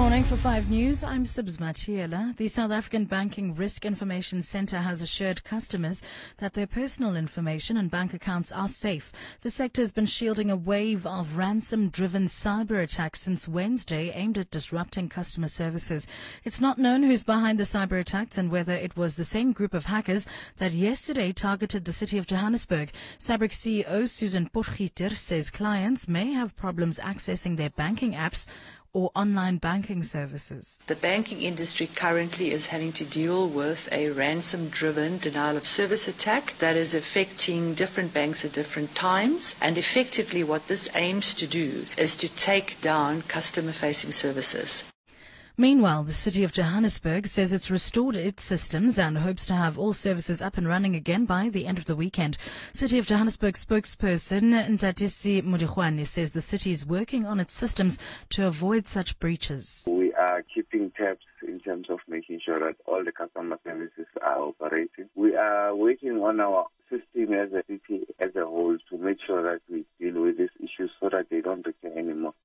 morning for 5 News. I'm Sibs Matiela. The South African Banking Risk Information Centre has assured customers that their personal information and bank accounts are safe. The sector has been shielding a wave of ransom-driven cyber attacks since Wednesday aimed at disrupting customer services. It's not known who's behind the cyber attacks and whether it was the same group of hackers that yesterday targeted the city of Johannesburg. SABRIC CEO Susan Potgieter says clients may have problems accessing their banking apps or online banking services. The banking industry currently is having to deal with a ransom-driven denial of service attack that is affecting different banks at different times. And effectively what this aims to do is to take down customer-facing services. Meanwhile, the city of Johannesburg says it's restored its systems and hopes to have all services up and running again by the end of the weekend. City of Johannesburg spokesperson Ntatisi Mudigwane says the city is working on its systems to avoid such breaches. We are keeping tabs in terms of making sure that all the customer services are operating. We are working on our system as a city as a whole to make sure that we deal with these issues so that they don't occur anymore.